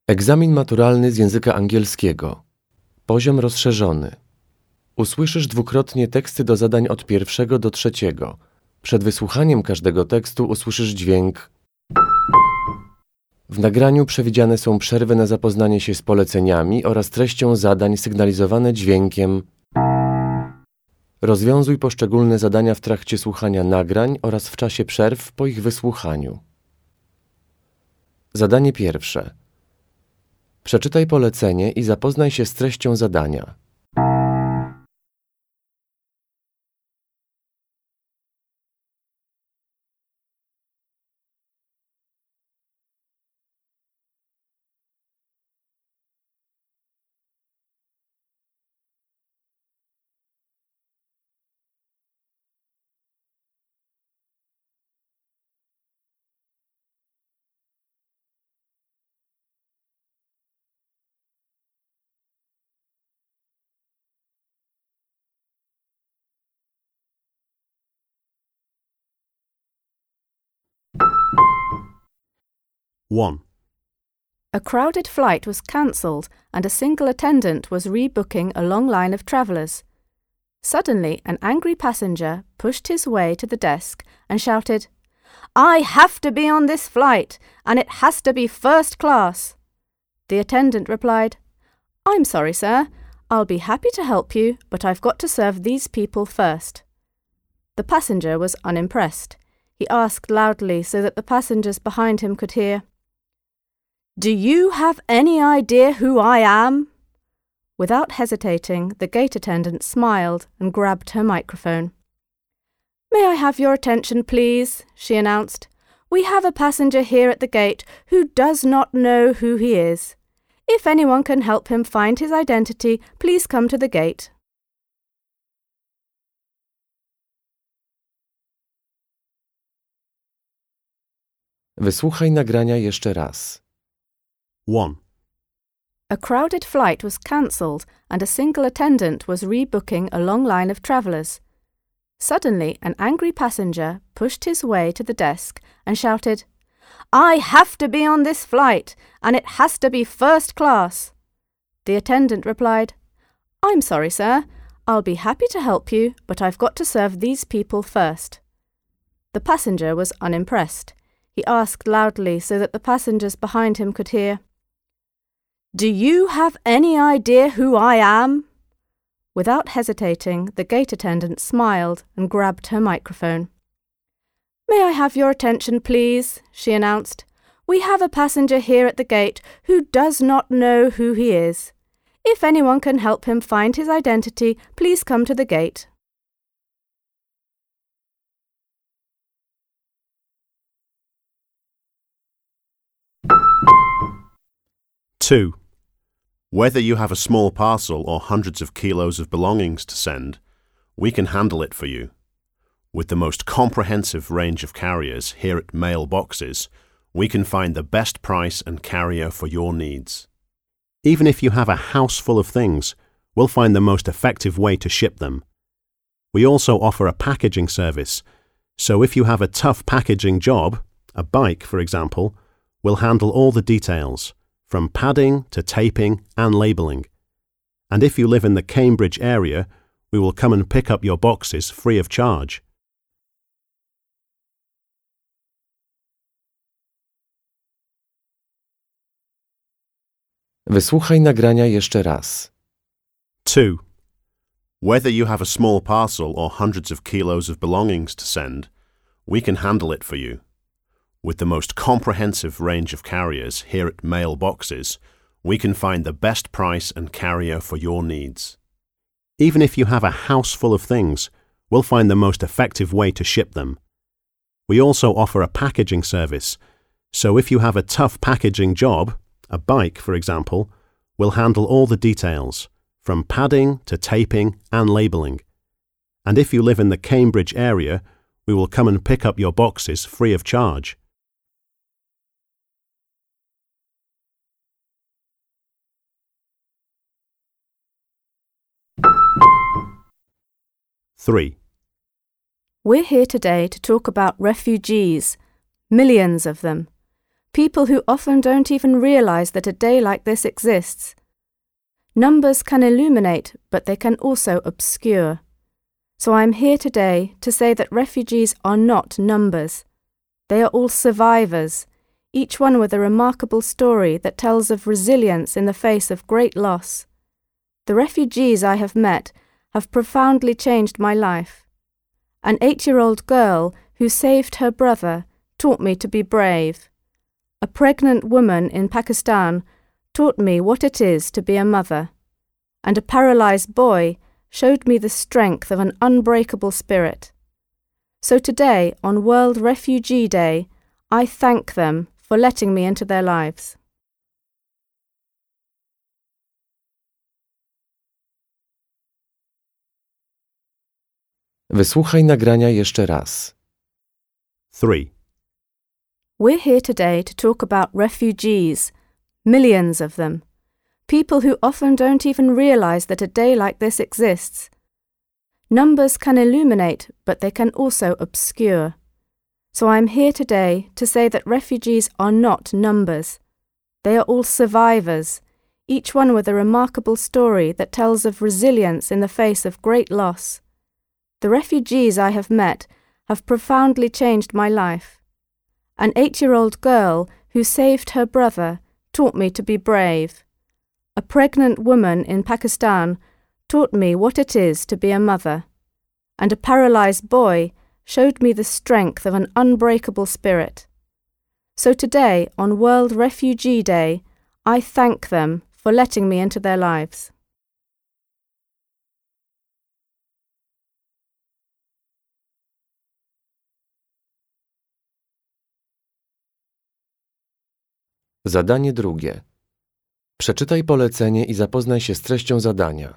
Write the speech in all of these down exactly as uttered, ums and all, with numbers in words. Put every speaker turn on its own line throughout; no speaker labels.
Egzamin maturalny z języka angielskiego. Poziom rozszerzony. Usłyszysz dwukrotnie teksty do zadań od pierwszego do trzeciego. Przed wysłuchaniem każdego tekstu usłyszysz dźwięk. W nagraniu przewidziane są przerwy na zapoznanie się z poleceniami oraz treścią zadań sygnalizowane dźwiękiem. Rozwiązuj poszczególne zadania w trakcie słuchania nagrań oraz w czasie przerw po ich wysłuchaniu. Zadanie pierwsze. Przeczytaj polecenie i zapoznaj się z treścią zadania.
one.
A crowded flight was cancelled and a single attendant was rebooking a long line of travellers. Suddenly, an angry passenger pushed his way to the desk and shouted, "I have to be on this flight, and it has to be first class." The attendant replied, "I'm sorry, sir. I'll be happy to help you, but I've got to serve these people first." The passenger was unimpressed. He asked loudly so that the passengers behind him could hear, "Do you have any idea who I am?" Without hesitating, the gate attendant smiled and grabbed her microphone. "May I have your attention, please?" she announced. "We have a passenger here at the gate who does not know who he is. If anyone can help him find his identity, please come to the gate."
Wysłuchaj nagrania jeszcze raz.
one.
A crowded flight was cancelled and a single attendant was rebooking a long line of travellers. Suddenly, an angry passenger pushed his way to the desk and shouted, "I have to be on this flight, and it has to be first class." The attendant replied, "I'm sorry, sir. I'll be happy to help you, but I've got to serve these people first." The passenger was unimpressed. He asked loudly so that the passengers behind him could hear, "Do you have any idea who I am?" Without hesitating, the gate attendant smiled and grabbed her microphone. "May I have your attention, please?" she announced. "We have a passenger here at the gate who does not know who he is. If anyone can help him find his identity, please come to the gate."
two. Whether you have a small parcel or hundreds of kilos of belongings to send, we can handle it for you. With the most comprehensive range of carriers here at Mailboxes, we can find the best price and carrier for your needs. Even if you have a house full of things, we'll find the most effective way to ship them. We also offer a packaging service, so if you have a tough packaging job, a bike for example, we'll handle all the details, from padding to taping and labelling. And if you live in the Cambridge area, we will come and pick up your boxes free of charge.
Wysłuchaj nagrania jeszcze raz.
two. Whether you have a small parcel or hundreds of kilos of belongings to send, we can handle it for you. With the most comprehensive range of carriers here at Mailboxes, we can find the best price and carrier for your needs. Even if you have a house full of things, we'll find the most effective way to ship them. We also offer a packaging service, so if you have a tough packaging job, a bike for example, we'll handle all the details, from padding to taping and labelling. And if you live in the Cambridge area, we will come and pick up your boxes free of charge. three.
We're here today to talk about refugees, millions of them. People who often don't even realize that a day like this exists. Numbers can illuminate, but they can also obscure. So I'm here today to say that refugees are not numbers. They are all survivors, each one with a remarkable story that tells of resilience in the face of great loss. The refugees I have met have profoundly changed my life. An eight-year-old girl who saved her brother taught me to be brave. A pregnant woman in Pakistan taught me what it is to be a mother. And a paralyzed boy showed me the strength of an unbreakable spirit. So today, on World Refugee Day, I thank them for letting me into their lives.
Wysłuchaj nagrania jeszcze raz.
three.
We're here today to talk about refugees, millions of them. People who often don't even realize that a day like this exists. Numbers can illuminate, but they can also obscure. So I'm here today to say that refugees are not numbers. They are all survivors, each one with a remarkable story that tells of resilience in the face of great loss. The refugees I have met have profoundly changed my life. An eight-year-old girl who saved her brother taught me to be brave. A pregnant woman in Pakistan taught me what it is to be a mother. And a paralyzed boy showed me the strength of an unbreakable spirit. So today, on World Refugee Day, I thank them for letting me into their lives.
Zadanie drugie. Przeczytaj polecenie i zapoznaj się z treścią zadania.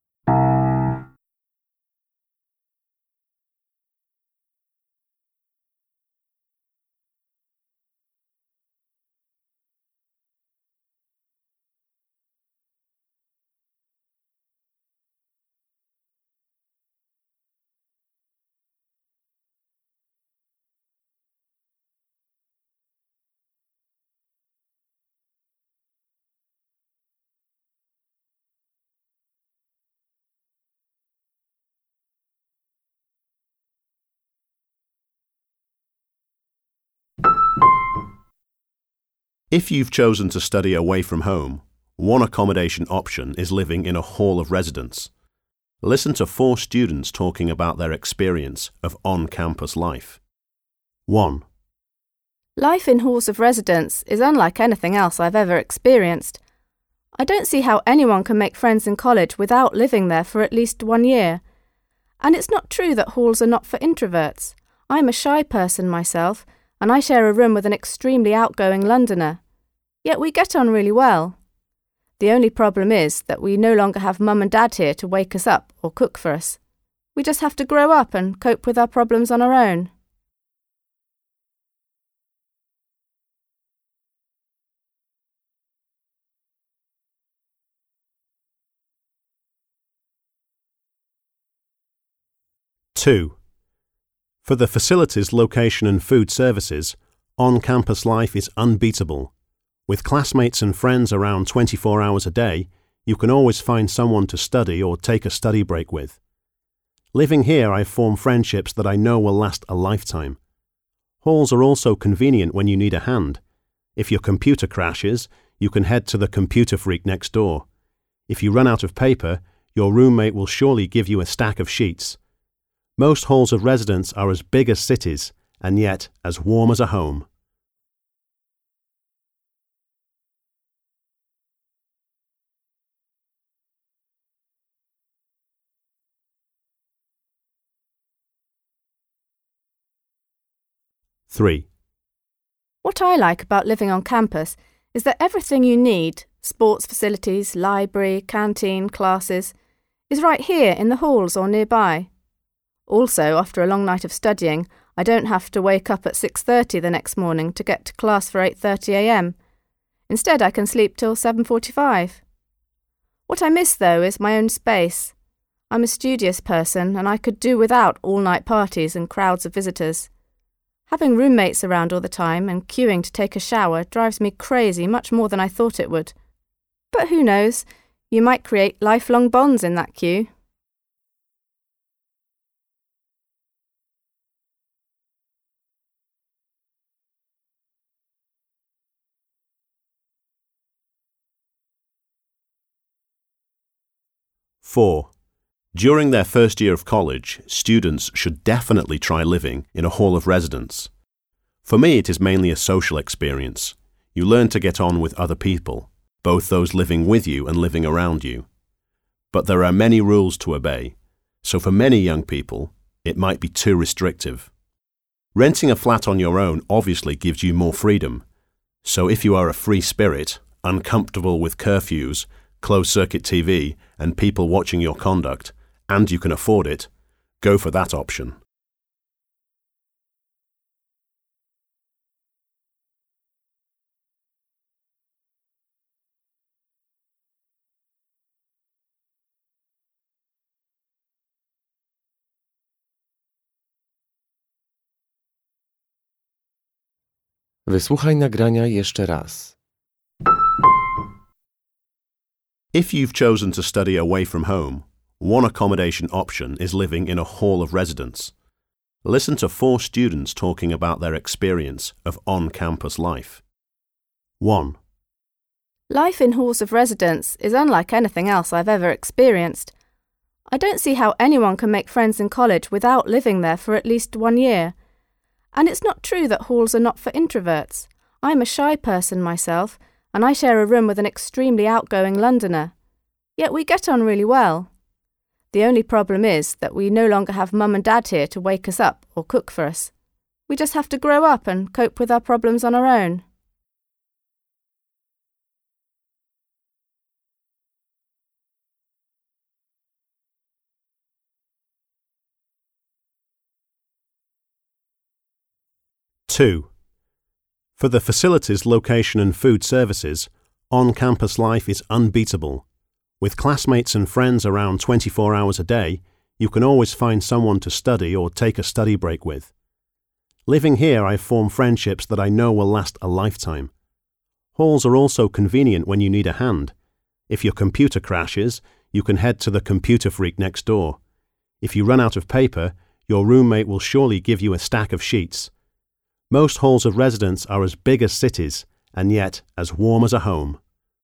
If you've chosen to study away from home, one accommodation option is living in a hall of residence. Listen to four students talking about their experience of on-campus life. one.
Life in halls of residence is unlike anything else I've ever experienced. I don't see how anyone can make friends in college without living there for at least one year. And it's not true that halls are not for introverts. I'm a shy person myself, and I share a room with an extremely outgoing Londoner. Yet we get on really well. The only problem is that we no longer have mum and dad here to wake us up or cook for us. We just have to grow up and cope with our problems on our own.
two. For the facilities, location and food services, on-campus life is unbeatable. With classmates and friends around twenty-four hours a day, you can always find someone to study or take a study break with. Living here, I've formed friendships that I know will last a lifetime. Halls are also convenient when you need a hand. If your computer crashes, you can head to the computer freak next door. If you run out of paper, your roommate will surely give you a stack of sheets. Most halls of residence are as big as cities, and yet as warm as a home. three.
What I like about living on campus is that everything you need, sports facilities, library, canteen, classes, is right here in the halls or nearby. Also, after a long night of studying, I don't have to wake up at six thirty the next morning to get to class for eight thirty a m. Instead, I can sleep till seven forty-five. What I miss, though, is my own space. I'm a studious person, and I could do without all-night parties and crowds of visitors. Having roommates around all the time and queuing to take a shower drives me crazy much more than I thought it would. But who knows? You might create lifelong bonds in that queue.
Four. During their first year of college, students should definitely try living in a hall of residence. For me, it is mainly a social experience. You learn to get on with other people, both those living with you and living around you. But there are many rules to obey, so for many young people, it might be too restrictive. Renting a flat on your own obviously gives you more freedom, so if you are a free spirit, uncomfortable with curfews, closed-circuit T V, and people watching your conduct, and you can afford it, go for that option.
Wysłuchaj nagrania jeszcze raz.
If you've chosen to study away from home, one accommodation option is living in a hall of residence. Listen to four students talking about their experience of on-campus life. one.
Life in halls of residence is unlike anything else I've ever experienced. I don't see how anyone can make friends in college without living there for at least one year. And it's not true that halls are not for introverts. I'm a shy person myself, and I share a room with an extremely outgoing Londoner. Yet we get on really well. The only problem is that we no longer have mum and dad here to wake us up or cook for us. We just have to grow up and cope with our problems on our own.
two. For the facilities, location and food services, on-campus life is unbeatable. With classmates and friends around twenty-four hours a day, you can always find someone to study or take a study break with. Living here, I've formed friendships that I know will last a lifetime. Halls are also convenient when you need a hand. If your computer crashes, you can head to the computer freak next door. If you run out of paper, your roommate will surely give you a stack of sheets. Most halls of residence are as big as cities, and yet as warm as a home.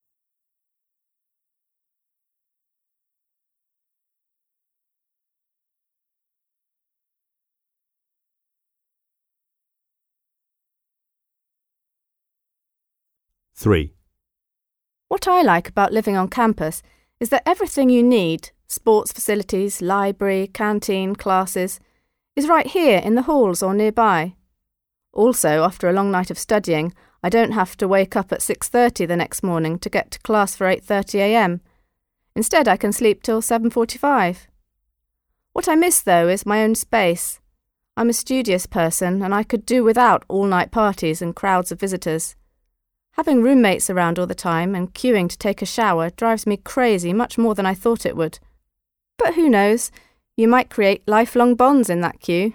three.
What I like about living on campus is that everything you need, sports facilities, library, canteen, classes, is right here in the halls or nearby. Also, after a long night of studying, I don't have to wake up at six thirty the next morning to get to class for eight thirty a m. Instead, I can sleep till seven forty-five. What I miss, though, is my own space. I'm a studious person, and I could do without all-night parties and crowds of visitors. Having roommates around all the time and queuing to take a shower drives me crazy much more than I thought it would. But who knows? You might create lifelong bonds in that queue.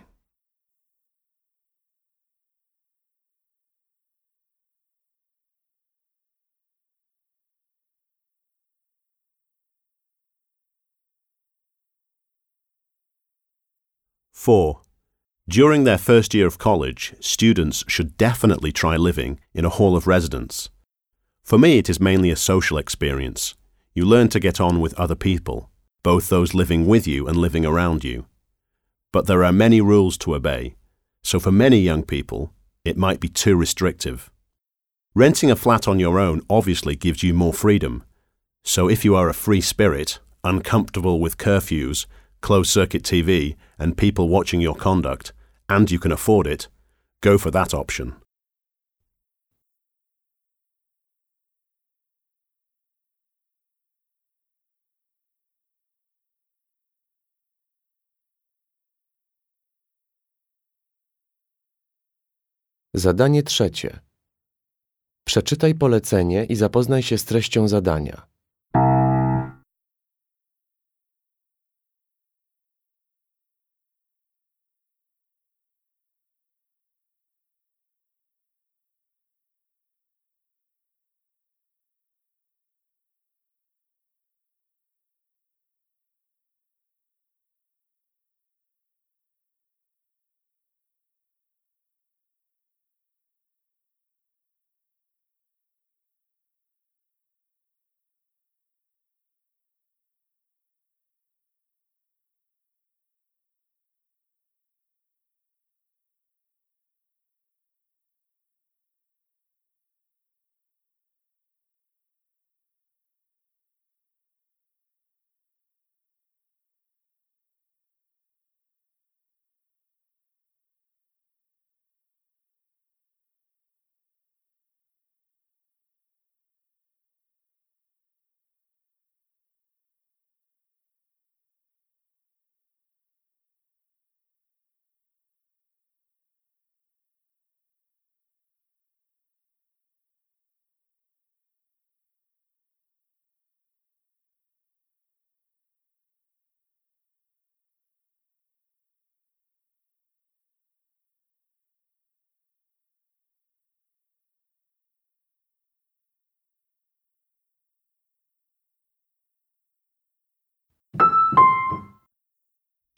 four. During their first year of college, students should definitely try living in a hall of residence. For me, it is mainly a social experience. You learn to get on with other people, both those living with you and living around you. But there are many rules to obey, so for many young people, it might be too restrictive. Renting a flat on your own obviously gives you more freedom, so if you are a free spirit, uncomfortable with curfews, closed-circuit T V, and people watching your conduct, and you can afford it, go for that option.
Zadanie trzecie. Przeczytaj polecenie i zapoznaj się z treścią zadania.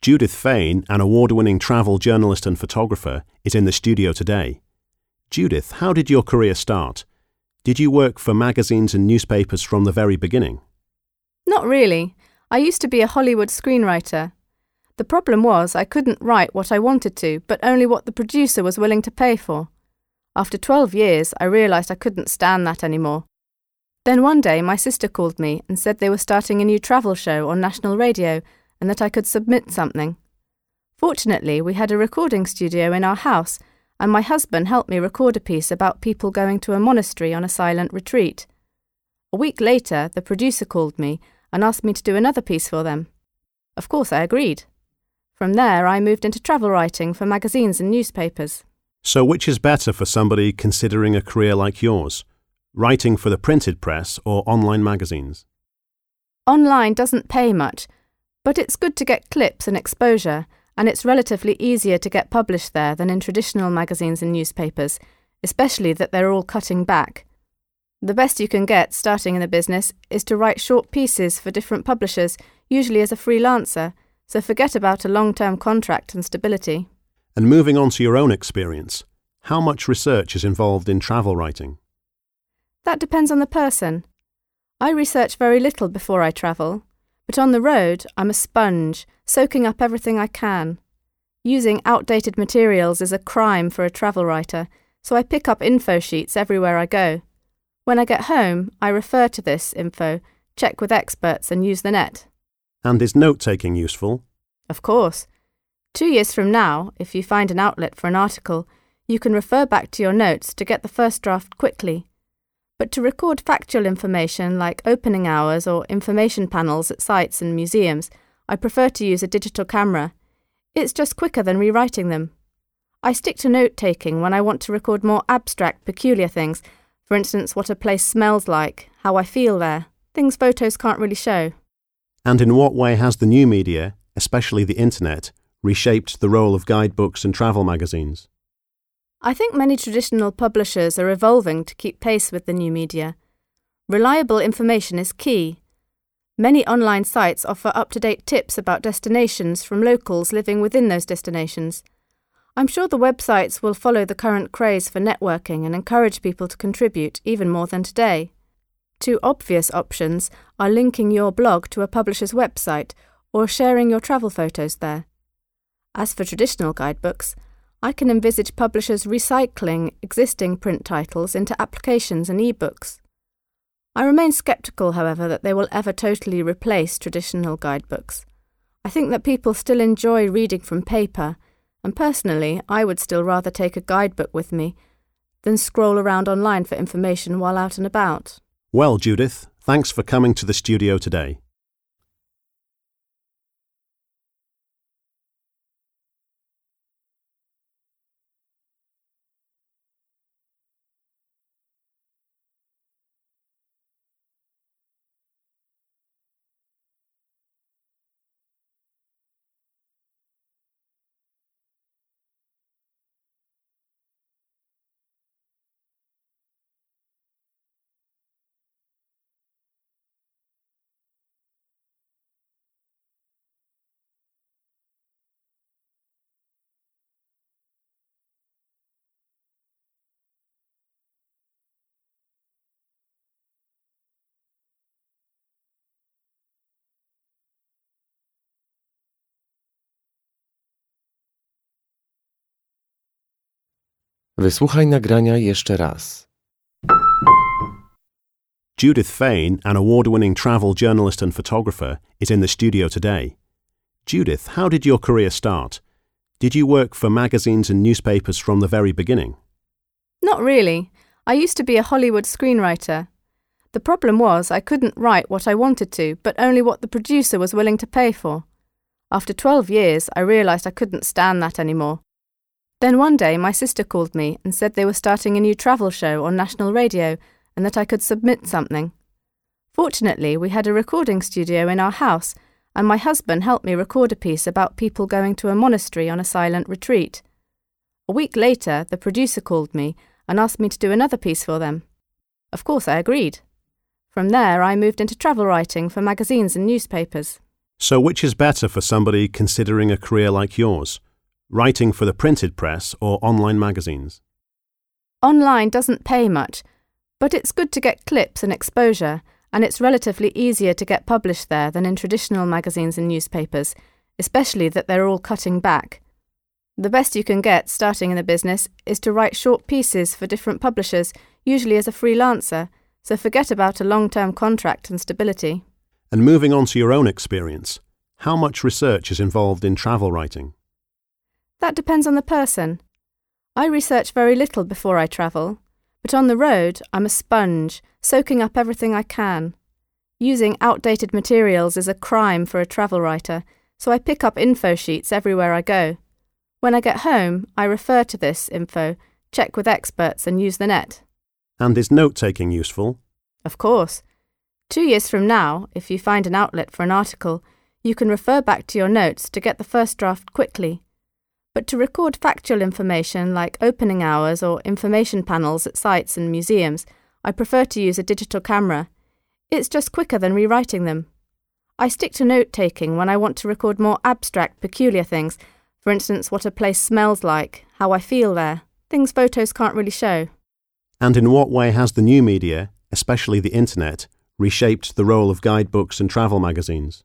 Judith Fain, an award-winning travel journalist and photographer, is in the studio today. Judith, how did your career start? Did you work for magazines and newspapers from the very beginning?
Not really. I used to be a Hollywood screenwriter. The problem was I couldn't write what I wanted to, but only what the producer was willing to pay for. After twelve years, I realised I couldn't stand that anymore. Then one day my sister called me and said they were starting a new travel show on national radio and that I could submit something. Fortunately, we had a recording studio in our house, and my husband helped me record a piece about people going to a monastery on a silent retreat. A week later, the producer called me and asked me to do another piece for them. Of course, I agreed. From there, I moved into travel writing for magazines and newspapers.
So which is better for somebody considering a career like yours? Writing for the printed press or online magazines?
Online doesn't pay much, but it's good to get clips and exposure, and it's relatively easier to get published there than in traditional magazines and newspapers, especially that they're all cutting back. The best you can get starting in the business is to write short pieces for different publishers, usually as a freelancer, so forget about a long-term contract and stability.
And moving on to your own experience, how much research is involved in travel writing?
That depends on the person. I research very little before I travel, but on the road I'm a sponge, soaking up everything I can. Using outdated materials is a crime for a travel writer, so I pick up info sheets everywhere I go. When I get home, I refer to this info, check with experts and use the net.
And is note-taking useful?
Of course. Two years from now, if you find an outlet for an article, you can refer back to your notes to get the first draft quickly. But to record factual information like opening hours or information panels at sites and museums, I prefer to use a digital camera. It's just quicker than rewriting them. I stick to note-taking when I want to record more abstract, peculiar things, for instance what a place smells like, how I feel there, things photos can't really show.
And in what way has the new media, especially the internet, reshaped the role of guidebooks and travel magazines?
I think many traditional publishers are evolving to keep pace with the new media. Reliable information is key. Many online sites offer up-to-date tips about destinations from locals living within those destinations. I'm sure the websites will follow the current craze for networking and encourage people to contribute even more than today. Two obvious options are linking your blog to a publisher's website or sharing your travel photos there. As for traditional guidebooks, I can envisage publishers recycling existing print titles into applications and e-books. I remain sceptical, however, that they will ever totally replace traditional guidebooks. I think that people still enjoy reading from paper, and personally, I would still rather take a guidebook with me than scroll around online for information while out and about.
Well, Judith, thanks for coming to the studio today.
Wysłuchaj nagrania jeszcze raz.
Judith Fain, an award-winning travel journalist and photographer, is in the studio today. Judith, how did your career start? Did you work for magazines and newspapers from the very beginning?
Not really. I used to be a Hollywood screenwriter. The problem was I couldn't write what I wanted to, but only what the producer was willing to pay for. After twelve years, I realised I couldn't stand that anymore. Then one day my sister called me and said they were starting a new travel show on national radio and that I could submit something. Fortunately, we had a recording studio in our house, and my husband helped me record a piece about people going to a monastery on a silent retreat. A week later, the producer called me and asked me to do another piece for them. Of course, I agreed. From there, I moved into travel writing for magazines and newspapers.
So which is better for somebody considering a career like yours? Writing for the printed press or online magazines?
Online doesn't pay much, but it's good to get clips and exposure, and it's relatively easier to get published there than in traditional magazines and newspapers, especially that they're all cutting back. The best you can get starting in the business is to write short pieces for different publishers, usually as a freelancer, so forget about a long-term contract and stability.
And moving on to your own experience, how much research is involved in travel writing?
That depends on the person. I research very little before I travel, but on the road I'm a sponge, soaking up everything I can. Using outdated materials is a crime for a travel writer, so I pick up info sheets everywhere I go. When I get home, I refer to this info, check with experts and use the net.
And is note-taking useful?
Of course. Two years from now, if you find an outlet for an article, you can refer back to your notes to get the first draft quickly. But to record factual information like opening hours or information panels at sites and museums, I prefer to use a digital camera. It's just quicker than rewriting them. I stick to note-taking when I want to record more abstract, peculiar things, for instance what a place smells like, how I feel there, things photos can't really show.
And in what way has the new media, especially the internet, reshaped the role of guidebooks and travel magazines?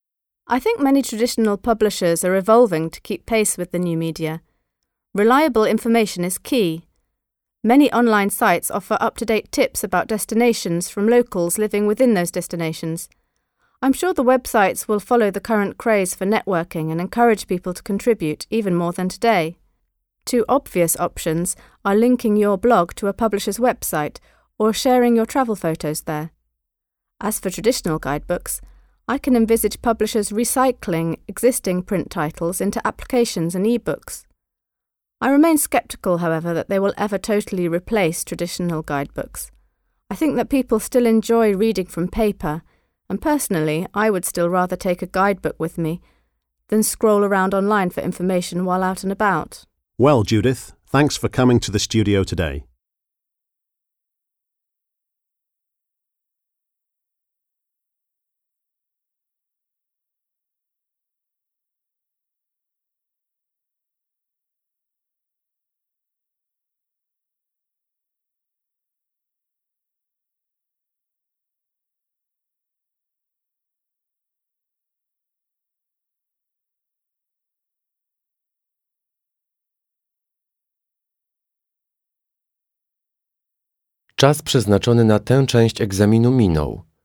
I think many traditional publishers are evolving to keep pace with the new media. Reliable information is key. Many online sites offer up-to-date tips about destinations from locals living within those destinations. I'm sure the websites will follow the current craze for networking and encourage people to contribute even more than today. Two obvious options are linking your blog to a publisher's website or sharing your travel photos there. As for traditional guidebooks, I can envisage publishers recycling existing print titles into applications and e-books. I remain sceptical, however, that they will ever totally replace traditional guidebooks. I think that people still enjoy reading from paper, and personally, I would still rather take a guidebook with me than scroll around online for information while out and about.
Well, Judith, thanks for coming to the studio today.
Czas przeznaczony na tę część egzaminu minął.